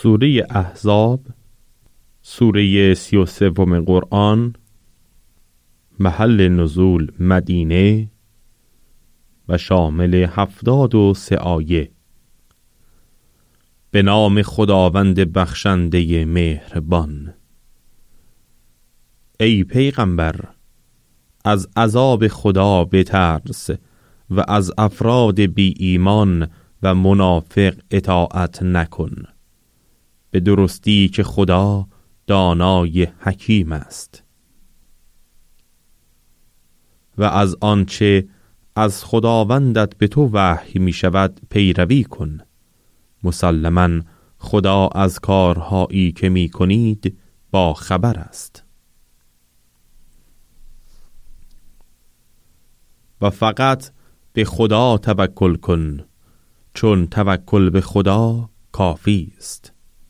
سوره احزاب، سوره 33 قرآن، محل نزول مدینه و شامل 73 آیه. به نام خداوند بخشنده مهربان. ای پیغمبر، از عذاب خدا بترس و از افراد بی ایمان و منافق اطاعت نکن، به درستی که خدا دانای حکیم است. و از آنچه از خداوندت به تو وحی می شود پیروی کن، مسلماً خدا از کارهایی که می کنید با خبر است. و فقط به خدا توکل کن، چون توکل به خدا کافی است.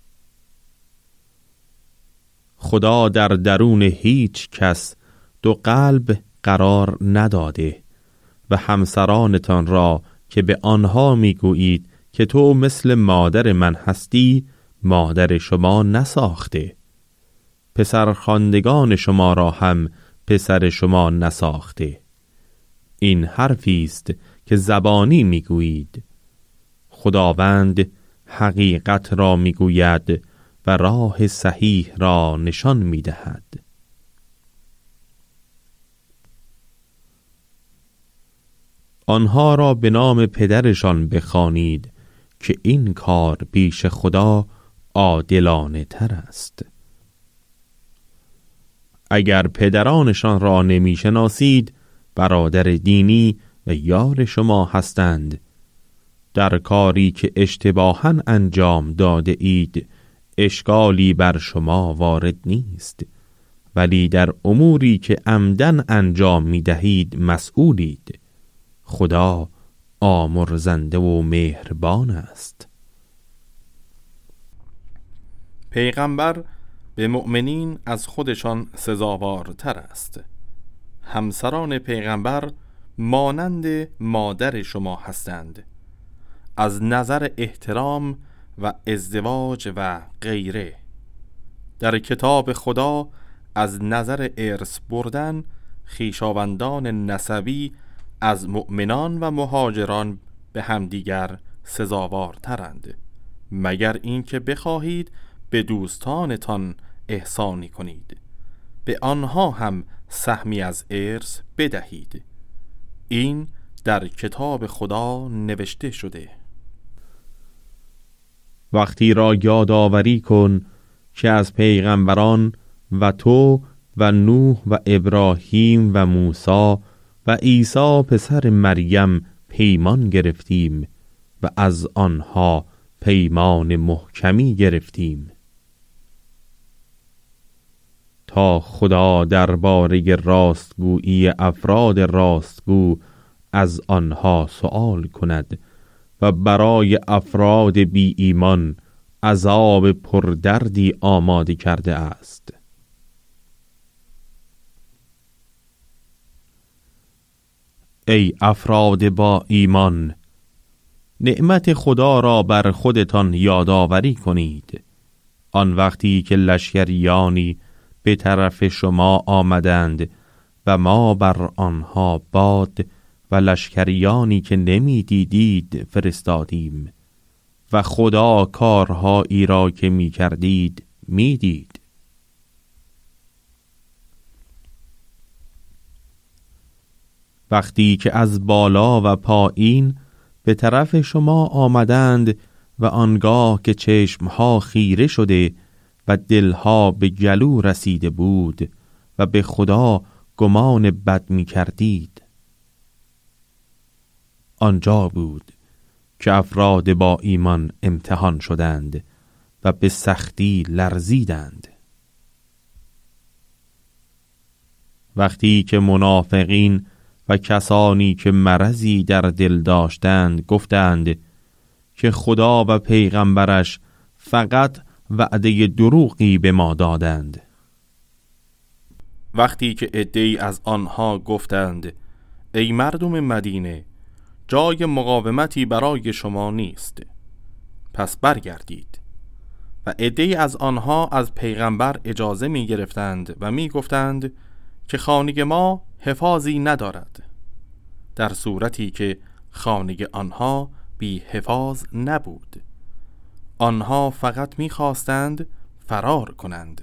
خدا در درون هیچ کس دو قلب قرار نداده و همسرانتان را که به آنها میگویید که تو مثل مادر من هستی مادر شما نساخته، پسرخواندگان شما را هم پسر شما نساخته. این حرفی است که زبانی میگویید. خداوند حقیقت را میگوید و راه صحیح را نشان میدهد. آنها را به نام پدرشان بخوانید که این کار پیش خدا عادلانه تر است. اگر پدرانشان را نمیشناسید، برادر دینی و یار شما هستند. در کاری که اشتباهاً انجام داده اید اشکالی بر شما وارد نیست، ولی در اموری که عمدن انجام می دهید مسئولید. خدا آمرزنده و مهربان است. پیغمبر به مؤمنین از خودشان سزاوارتر است. همسران پیغمبر مانند مادر شما هستند از نظر احترام و ازدواج و غیره. در کتاب خدا از نظر ارث بردن خویشاوندان نسبی از مؤمنان و مهاجران به همدیگر سزاوارترند، مگر اینکه بخواهید به دوستانتان احسانی کنید، به آنها هم سهمی از ارث بدهید. این در کتاب خدا نوشته شده. وقتی را یادآوری کن که از پیغمبران و تو و نوح و ابراهیم و موسی و عیسی پسر مریم پیمان گرفتیم و از آنها پیمان محکمی گرفتیم، تا خدا درباره راستگویی افراد راستگو از آنها سؤال کند و برای افراد بی ایمان عذاب پردردی آماده کرده است. ای افراد با ایمان، نعمت خدا را بر خودتان یادآوری کنید. آن وقتی که لشکریانی به طرف شما آمدند و ما بر آنها باد و لشکریانی که نمی دیدید فرستادیم و خدا کارهایی را که می کردید می دید. وقتی که از بالا و پایین به طرف شما آمدند و آنگاه که چشمها خیره شده و دلها به گلو رسیده بود و به خدا گمان بد می کردید، آنجا بود که افراد با ایمان امتحان شدند و به سختی لرزیدند. وقتی که منافقین و کسانی که مرضی در دل داشتند گفتند که خدا و پیغمبرش فقط وعده دروغی به ما دادند. وقتی که عده‌ای از آنها گفتند ای مردم مدینه، جای مقاومتی برای شما نیست، پس برگردید. و عده‌ای از آنها از پیغمبر اجازه می گرفتند و می گفتند که خانه ما حفاظی ندارد، در صورتی که خانه آنها بی حفاظ نبود. آنها فقط می خواستند فرار کنند.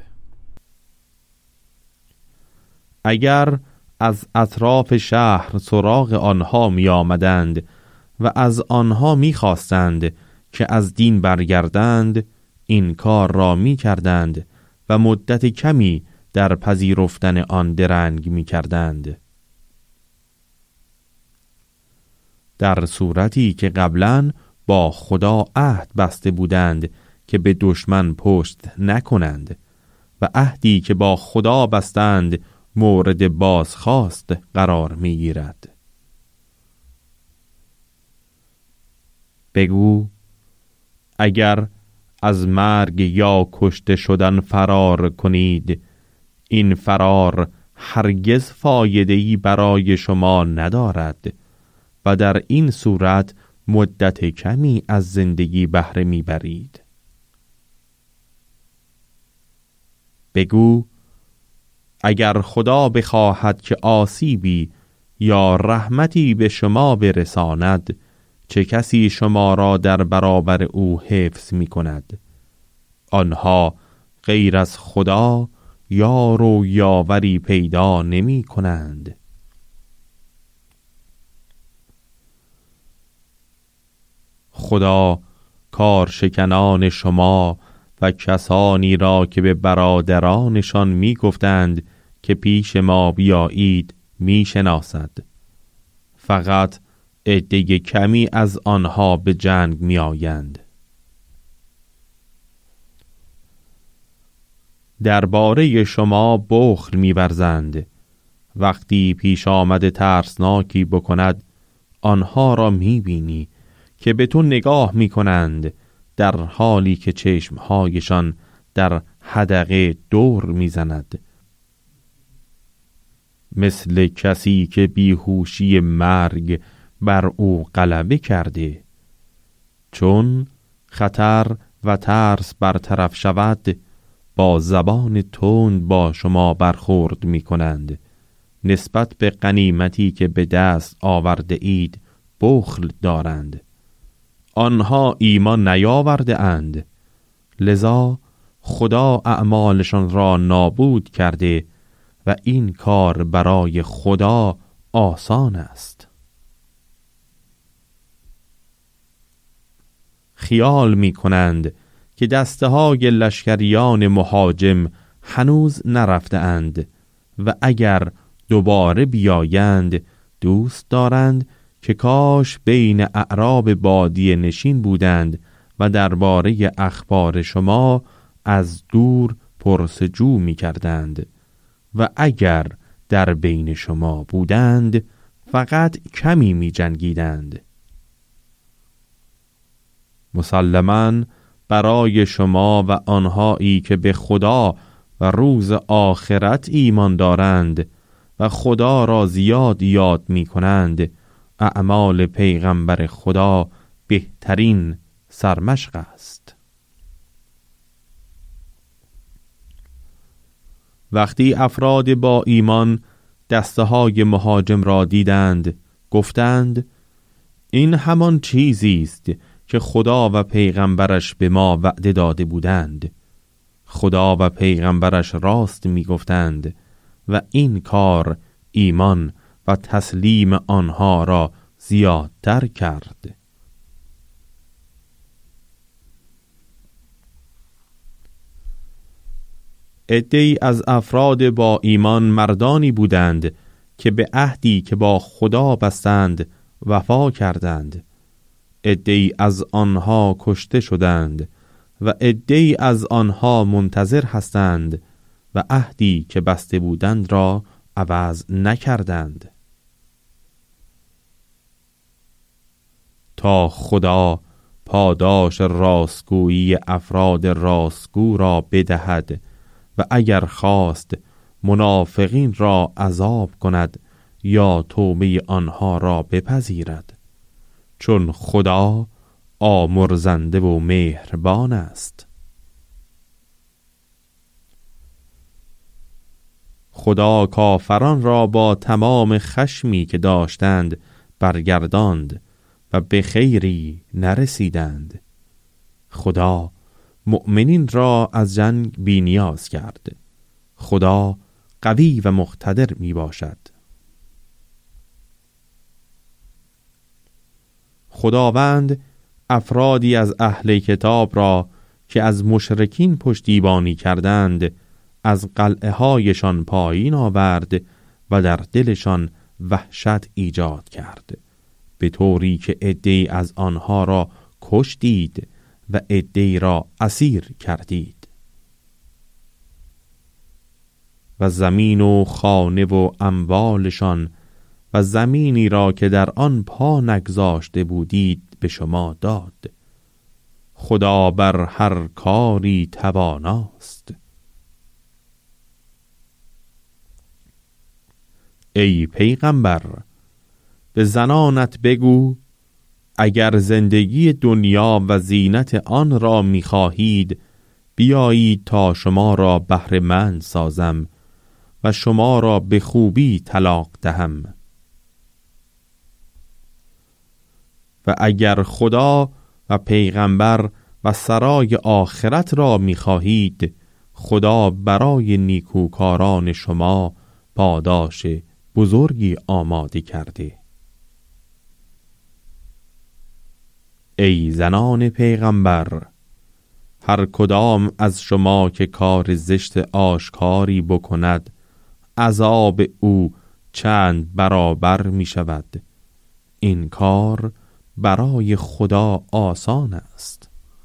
اگر از اطراف شهر سراغ آنها می آمدند و از آنها می خواستند که از دین برگردند، این کار را می کردند و مدت کمی در پذیرفتن آن درنگ می کردند. در صورتی که قبلاً با خدا عهد بسته بودند که به دشمن پشت نکنند و عهدی که با خدا بستند مورد بازخواست قرار می گیرد. بگو اگر از مرگ یا کشته شدن فرار کنید، این فرار هرگز فایده‌ای برای شما ندارد و در این صورت مدت کمی از زندگی بهره میبرید. بگو اگر خدا بخواهد که آسیبی یا رحمتی به شما برساند، چه کسی شما را در برابر او حفظ می کند؟ آنها غیر از خدا یار و یاوری پیدا نمی کنند. خدا کارشکنان شما و کسانی را که به برادرانشان می گفتند که پیش ما بیایید می شناسد. فقط عده کمی از آنها به جنگ می آیند. درباره شما بخل می ورزند. وقتی پیش آمد ترسناکی بکند، آنها را می بینی که به تو نگاه می کنند، در حالی که چشمهایشان در حدقه دور می زند، مثل کسی که بیهوشی مرگ بر او غلبه کرده. چون خطر و ترس برطرف شود، با زبان تند با شما برخورد می کنند. نسبت به غنیمتی که به دست آورده اید بخل دارند. آنها ایمان نیاورده اند، لذا خدا اعمالشان را نابود کرده و این کار برای خدا آسان است. خیال می کنند که دسته های لشکریان مهاجم هنوز نرفته اند و اگر دوباره بیایند دوست دارند که کاش بین اعراب بادیه نشین بودند و درباره اخبار شما از دور پرسجو می کردند و اگر در بین شما بودند فقط کمی می جنگیدند. مسلماً برای شما و آنهایی که به خدا و روز آخرت ایمان دارند و خدا را زیاد یاد می کنند، اعمال پیغمبر خدا بهترین سرمشق است. وقتی افراد با ایمان دسته های مهاجم را دیدند، گفتند این همان چیزی است که خدا و پیغمبرش به ما وعده داده بودند. خدا و پیغمبرش راست می گفتند و این کار ایمان و تسلیم آنها را زیادتر کرد. عده‌ای از افراد با ایمان مردانی بودند که به عهدی که با خدا بستند وفا کردند. عده‌ای از آنها کشته شدند و عده‌ای از آنها منتظر هستند و عهدی که بسته بودند را عوض نکردند، تا خدا پاداش راستگویی افراد راستگو را بدهد و اگر خواست منافقین را عذاب کند یا توبه آنها را بپذیرد، چون خدا آمرزنده و مهربان است. خدا کافران را با تمام خشمی که داشتند برگرداند و به خیری نرسیدند. خدا مؤمنین را از جنگ بی‌نیاز کرد. خدا قوی و مقتدر می باشد. خداوند افرادی از اهل کتاب را که از مشرکین پشتیبانی کردند از قلعه هایشان پایین آورد و در دلشان وحشت ایجاد کرد، به طوری که عده‌ای از آنها را کشتید و عده‌ای را اسیر کردید. و زمین و خانه و اموالشان و زمینی را که در آن پا نگذاشته بودید به شما داد. خدا بر هر کاری تواناست. ای پیغمبر، به زنانت بگو اگر زندگی دنیا و زینت آن را می‌خواهید بیایید تا شما را بهره‌مند سازم و شما را به خوبی طلاق دهم. و اگر خدا و پیغمبر و سرای آخرت را می‌خواهید خدا برای نیکوکاران شما پاداش بزرگی آماده کرده. ای زنان پیغمبر، هر کدام از شما که کار زشت آشکاری بکند عذاب او چند برابر می شود. این کار برای خدا آسان است.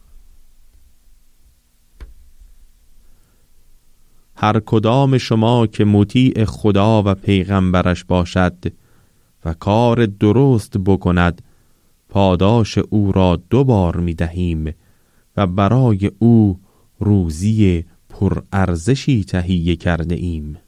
هر کدام شما که مطیع خدا و پیغمبرش باشد و کار درست بکند پاداش او را 2 بار می دهیم و برای او روزی پرارزشی تهیه کرده ایم.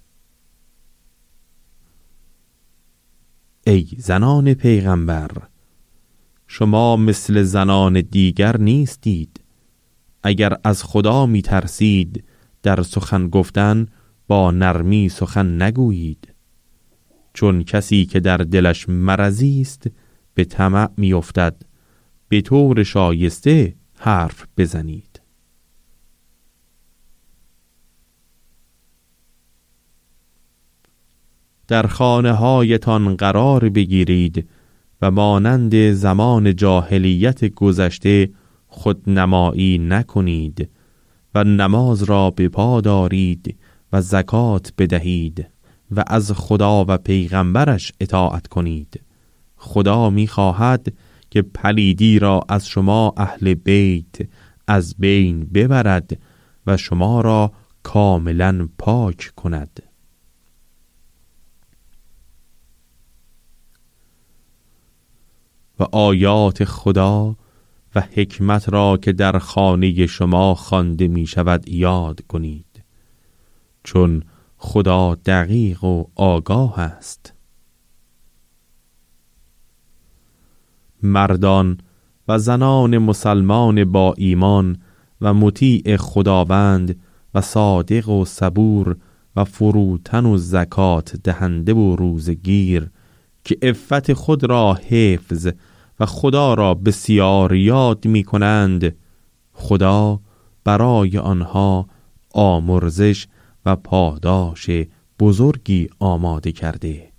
ای زنان پیغمبر، شما مثل زنان دیگر نیستید. اگر از خدا می ترسید در سخن گفتن با نرمی سخن نگویید، چون کسی که در دلش مرضی است به طمع می افتد. به طور شایسته حرف بزنید. در خانه هایتان قرار بگیرید و مانند زمان جاهلیت گذشته خودنمایی نکنید و نماز را به پا دارید و زکات بدهید و از خدا و پیغمبرش اطاعت کنید. خدا می‌خواهد که پلیدی را از شما اهل بیت از بین ببرد و شما را کاملا پاک کند. و آیات خدا و حکمت را که در خانه شما خوانده می شود یاد کنید، چون خدا دقیق و آگاه است. مردان و زنان مسلمان با ایمان و مطیع خداوند و صادق و صبور و فروتن و زکات دهنده و روزگیر که عفت خود را حفظ و خدا را بسیار یاد می کنند، خدا برای آنها آمرزش و پاداش بزرگی آماده کرده.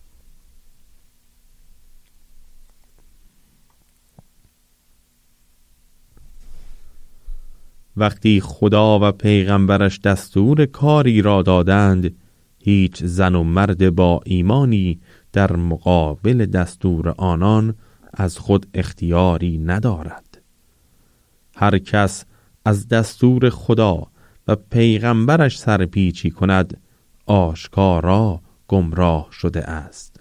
وقتی خدا و پیغمبرش دستور کاری را دادند، هیچ زن و مرد با ایمانی در مقابل دستور آنان از خود اختیاری ندارد. هر کس از دستور خدا و پیغمبرش سرپیچی کند آشکارا گمراه شده است.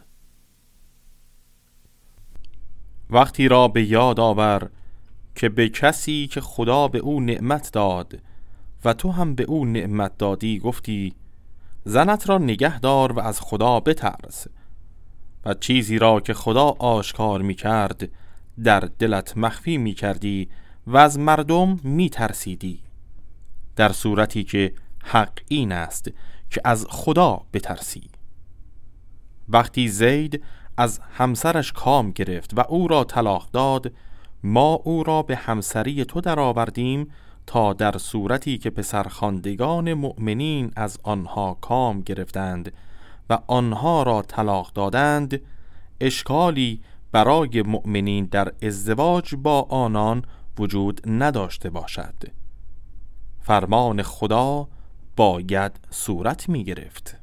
وقتی را به یاد آور که به کسی که خدا به او نعمت داد و تو هم به او نعمت دادی گفتی زنت را نگه دار و از خدا بترس، و چیزی را که خدا آشکار می کرد در دلت مخفی می کردی و از مردم می ترسیدی، در صورتی که حق این است که از خدا بترسی. وقتی زید از همسرش کام گرفت و او را طلاق داد، ما او را به همسری تو درآوردیم تا در صورتی که پسرخواندگان مؤمنین از آنها کام گرفتند و آنها را طلاق دادند، اشکالی برای مؤمنین در ازدواج با آنان وجود نداشته باشد. فرمان خدا باید صورت می گرفت.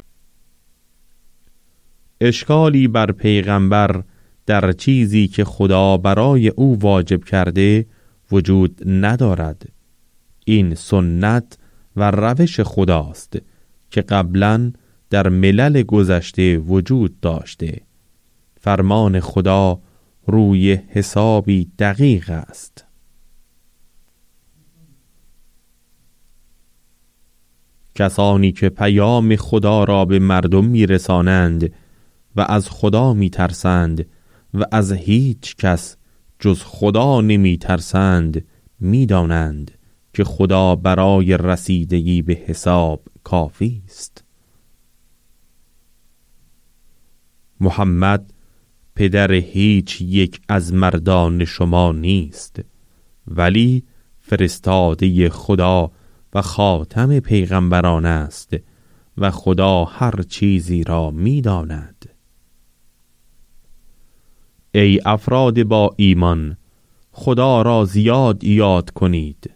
اشکالی بر پیغمبر در چیزی که خدا برای او واجب کرده وجود ندارد. این سنت و روش خداست که قبلا در ملل گذشته وجود داشته. فرمان خدا روی حسابی دقیق است. کسانی که پیام خدا را به مردم میرسانند و از خدا میترسند و از هیچ کس جز خدا نمیترسند، میدانند که خدا برای رسیدگی به حساب کافی است. محمد پدر هیچ یک از مردان شما نیست، ولی فرستاده خدا و خاتم پیغمبران است و خدا هر چیزی را می‌داند. ای افراد با ایمان، خدا را زیاد یاد کنید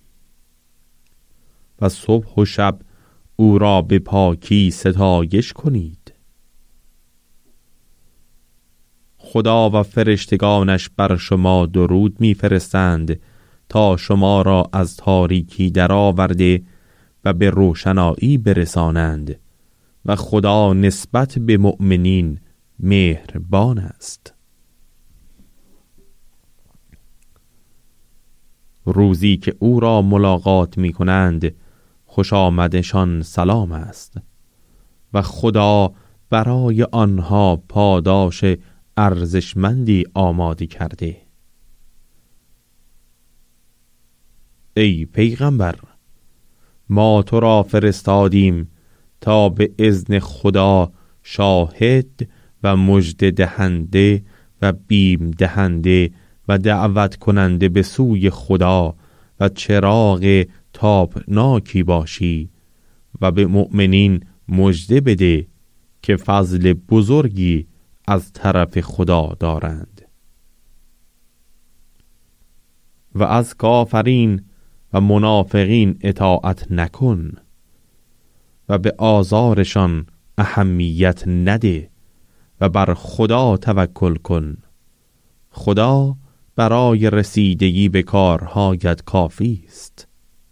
و صبح و شب او را به پاکی ستایش کنید. خدا و فرشتگانش بر شما درود می‌فرستند تا شما را از تاریکی درآورده و به روشنایی برسانند و خدا نسبت به مؤمنین مهربان است. روزی که او را ملاقات می کنند خوش آمدشان سلام است و خدا برای آنها پاداش ارزشمندی آماده کرده. ای پیغمبر، ما تو را فرستادیم تا به اذن خدا شاهد و مژده دهنده و بیم دهنده و دعوت کننده به سوی خدا و چراغ تابناکی باشی و به مؤمنین مژده بده که فضل بزرگی از طرف خدا دارند. و از کافرین و منافقین اطاعت نکن و به آزارشان اهمیت نده و بر خدا توکل کن. خدا برای رسیدگی به کارهایت کافی است.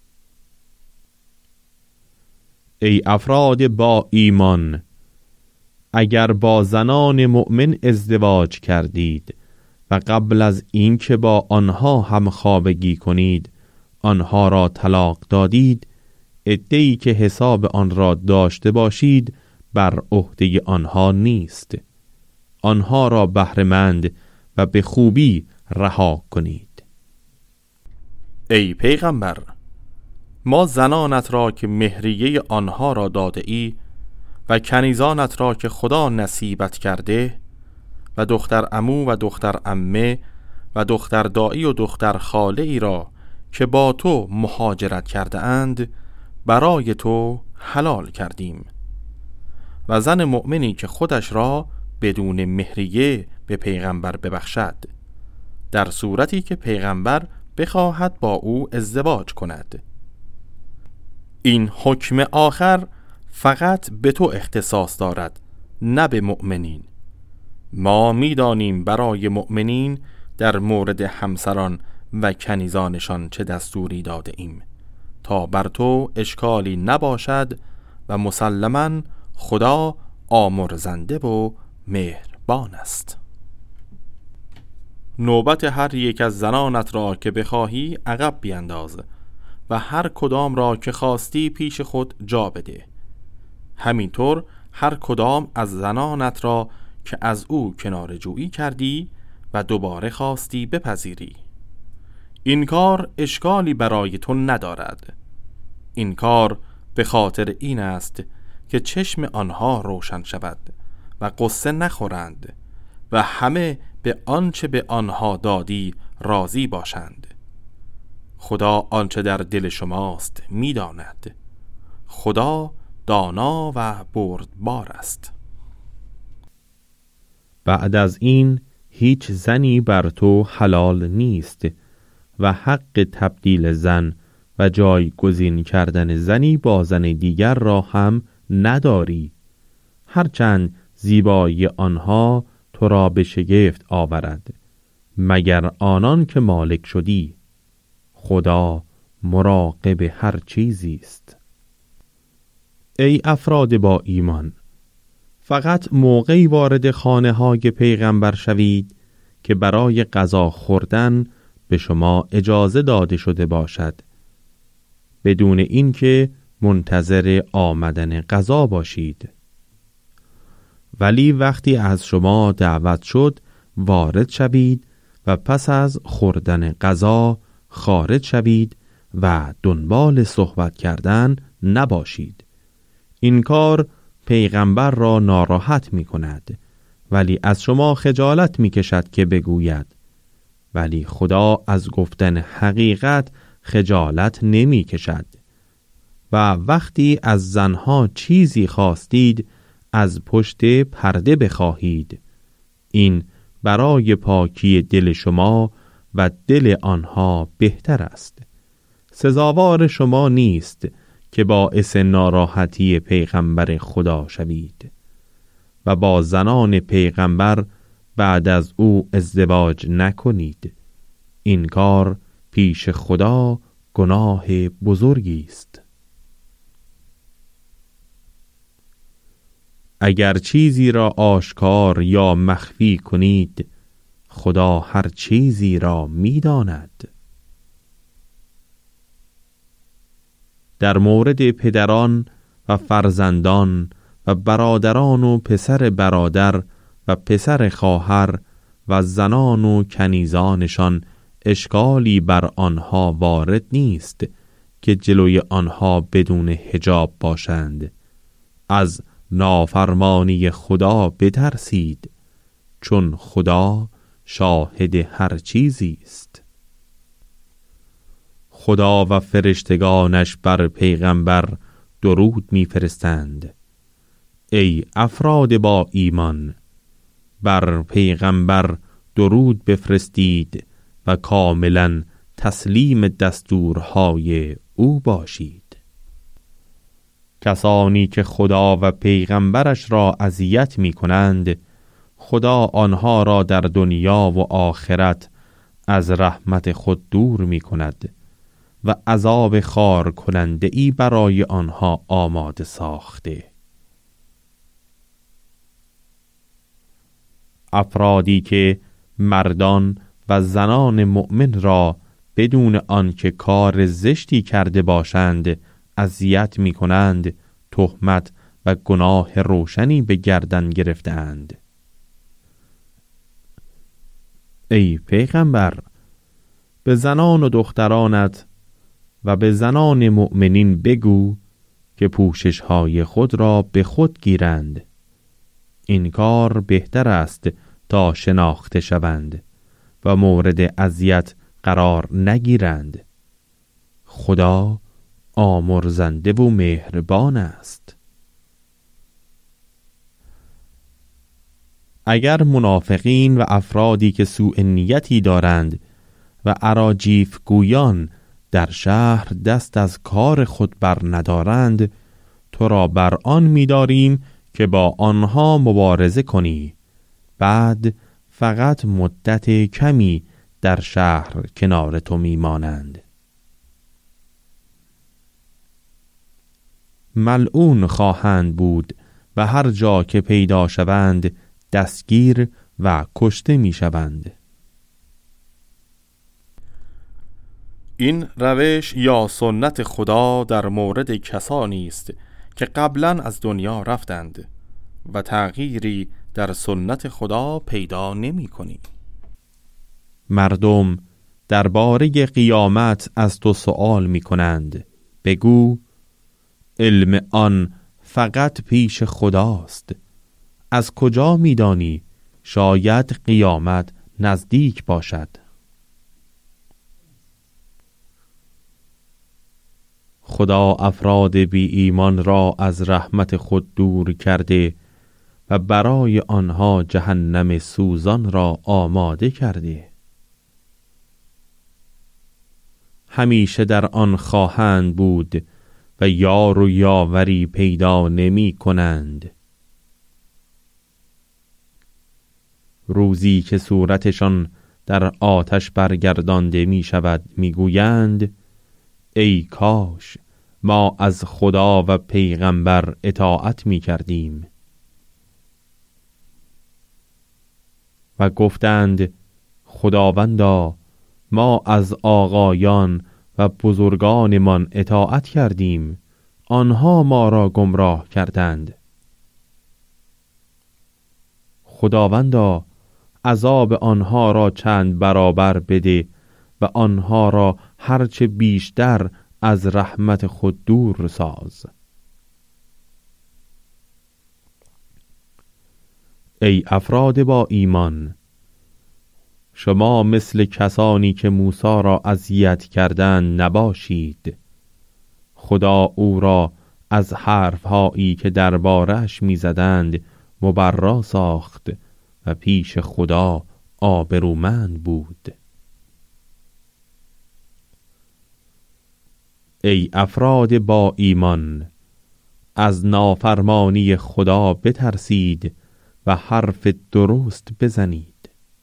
ای افراد با ایمان، اگر با زنان مؤمن ازدواج کردید و قبل از اینکه با آنها همخوابگی کنید آنها را طلاق دادید، عده‌ای که حساب آن را داشته باشید بر عهده آنها نیست. آنها را بهره‌مند و به خوبی رها کنید. ای پیغمبر، ما زنانت را که مهریه آنها را داده ای و کنیزانت را که خدا نصیبت کرده و دختر عمو و دختر عمه و دختر دایی و دختر خاله ای را که با تو مهاجرت کرده اند برای تو حلال کردیم و زن مؤمنی که خودش را بدون مهریه به پیغمبر ببخشد، در صورتی که پیغمبر بخواهد با او ازدواج کند. این حکم آخر فقط به تو اختصاص دارد، نه به مؤمنین. ما می‌دانیم برای مؤمنین در مورد همسران و کنیزانشان چه دستوری داده ایم تا بر تو اشکالی نباشد و مسلماً خدا آمرزنده و مهربان است. نوبت هر یک از زنانت را که بخواهی عقب بینداز و هر کدام را که خواستی پیش خود جا بده. همینطور هر کدام از زنانت را که از او کناره جویی کردی و دوباره خواستی بپذیری. این کار اشکالی برای تو ندارد. این کار به خاطر این است که چشم آنها روشن شود و قصه نخورند و همه به آنچه به آنها دادی راضی باشند. خدا آنچه در دل شماست می‌داند. خدا دانا و بردبار است. بعد از این هیچ زنی بر تو حلال نیست و حق تبدیل زن و جایگزین کردن زنی با زن دیگر را هم نداری، هرچند زیبایی آنها تو را به شگفت آورد، مگر آنان که مالک شدی. خدا مراقب هر چیزی است. ای افراد با ایمان، فقط موقعی وارد خانه‌های پیغمبر شوید که برای غذا خوردن به شما اجازه داده شده باشد، بدون اینکه منتظر آمدن غذا باشید. ولی وقتی از شما دعوت شد وارد شوید و پس از خوردن غذا خارج شوید و دنبال صحبت کردن نباشید. این کار پیغمبر را ناراحت می کند، ولی از شما خجالت می کشد که بگوید. ولی خدا از گفتن حقیقت خجالت نمی کشد. و وقتی از زنها چیزی خواستید از پشت پرده بخواهید. این برای پاکی دل شما و دل آنها بهتر است. سزاوار شما نیست که باعث ناراحتی پیغمبر خدا شوید و با زنان پیغمبر بعد از او ازدواج نکنید. این کار پیش خدا گناه بزرگی است. اگر چیزی را آشکار یا مخفی کنید، خدا هر چیزی را می‌داند. در مورد پدران و فرزندان و برادران و پسر برادر و پسر خواهر و زنان و کنیزانشان اشکالی بر آنها وارد نیست که جلوی آنها بدون حجاب باشند. از نافرمانی خدا بترسید، چون خدا شاهد هر چیزی است. خدا و فرشتگانش بر پیغمبر درود می‌فرستند. ای افراد با ایمان، بر پیغمبر درود بفرستید و کاملا تسلیم دستورهای او باشید. کسانی که خدا و پیغمبرش را اذیت می‌کنند، خدا آنها را در دنیا و آخرت از رحمت خود دور می‌کند و عذاب خار کننده ای برای آنها آماده ساخته. افرادی که مردان و زنان مؤمن را بدون آنکه کار زشتی کرده باشند اذیت می‌کنند، تهمت و گناه روشنی به گردن گرفتند. ای پیغمبر، به زنان و دخترانت و به زنان مؤمنین بگو که پوشش‌های خود را به خود گیرند. این کار بهتر است تا شناخته شوند و مورد اذیت قرار نگیرند. خدا آمرزنده و مهربان است. اگر منافقین و افرادی که سوء نیتی دارند و اراجیف گویان در شهر دست از کار خود بر ندارند، تو را بر آن می‌داریم که با آنها مبارزه کنی. بعد فقط مدت کمی در شهر کنار تو میمانند. ملعون خواهند بود و هر جا که پیدا شوند دستگیر و کشته میشوند. این روش یا سنت خدا در مورد کسانی است که قبلا از دنیا رفتند و تغییری در سنت خدا پیدا نمی کنی. مردم درباره قیامت از تو سؤال می کنند. بگو علم آن فقط پیش خداست. از کجا می‌دانی شاید قیامت نزدیک باشد؟ خدا افراد بی ایمان را از رحمت خود دور کرده و برای آنها جهنم سوزان را آماده کرده. همیشه در آن خواهند بود و یار و یاوری پیدا نمی کنند. روزی که صورتشان در آتش برگردانده می شود می گویند ای کاش ما از خدا و پیغمبر اطاعت می کردیم. و گفتند خداوندا ما از آقایان و بزرگانمان اطاعت کردیم، آنها ما را گمراه کردند. خداوندا عذاب آنها را چند برابر بده و آنها را هرچه بیشتر از رحمت خود دور ساز. ای افراد با ایمان، شما مثل کسانی که موسی را اذیت کردند نباشید. خدا او را از حرفهایی که درباره‌اش می‌زدند مبرا ساخت و پیش خدا آبرومند بود. ای افراد با ایمان، از نافرمانی خدا بترسید و حرف درست بزنید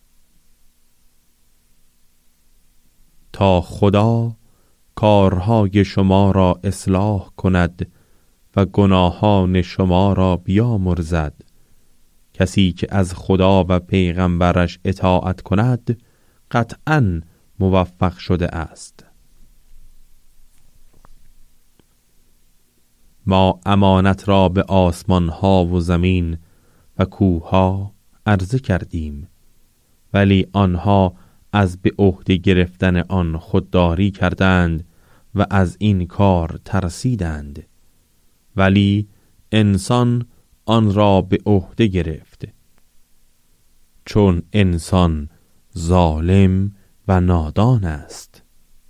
تا خدا کارهای شما را اصلاح کند و گناهان شما را بیامرزد. کسی که از خدا و پیغمبرش اطاعت کند قطعاً موفق شده است. ما امانت را به آسمان ها و زمین و کوه ها عرضه کردیم، ولی آنها از به عهده گرفتن آن خودداری کردند و از این کار ترسیدند، ولی انسان آن را به عهده گرفت، چون انسان ظالم و نادان است.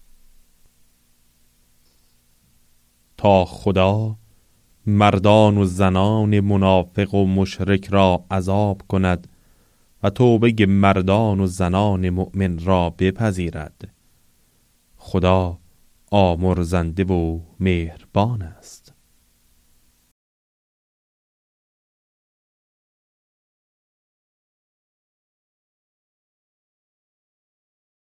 تا خدا مردان و زنان منافق و مشرک را عذاب کند و توبه مردان و زنان مؤمن را بپذیرد. خدا آمرزنده و مهربان است.